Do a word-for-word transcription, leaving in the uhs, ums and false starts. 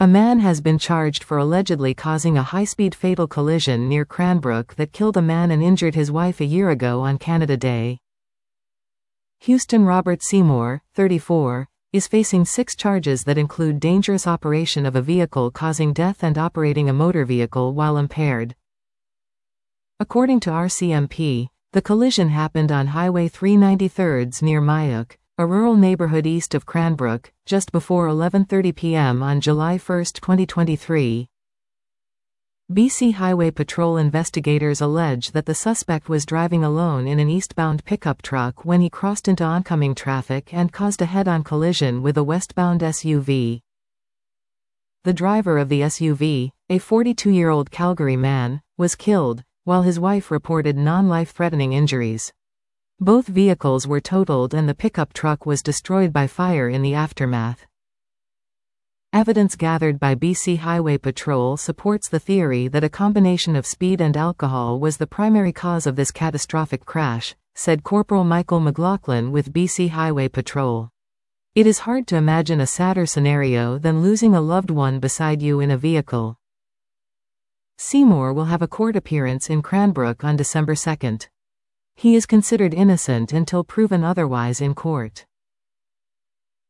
A man has been charged for allegedly causing a high-speed fatal collision near Cranbrook that killed a man and injured his wife a year ago on Canada Day. Houston Robert Seymour, thirty-four, is facing six charges that include dangerous operation of a vehicle causing death and operating a motor vehicle while impaired. According to R C M P, the collision happened on Highway three ninety-three near Myok, a rural neighborhood east of Cranbrook, just before eleven thirty p m on July first, twenty twenty-three. B C Highway Patrol investigators allege that the suspect was driving alone in an eastbound pickup truck when he crossed into oncoming traffic and caused a head-on collision with a westbound S U V. The driver of the S U V, a forty-two-year-old Calgary man, was killed, while his wife reported non-life-threatening injuries. Both vehicles were totaled and the pickup truck was destroyed by fire in the aftermath. Evidence gathered by B C Highway Patrol supports the theory that a combination of speed and alcohol was the primary cause of this catastrophic crash, said Corporal Michael McLaughlin with B C Highway Patrol. It is hard to imagine a sadder scenario than losing a loved one beside you in a vehicle. Seymour will have a court appearance in Cranbrook on December second. He is considered innocent until proven otherwise in court.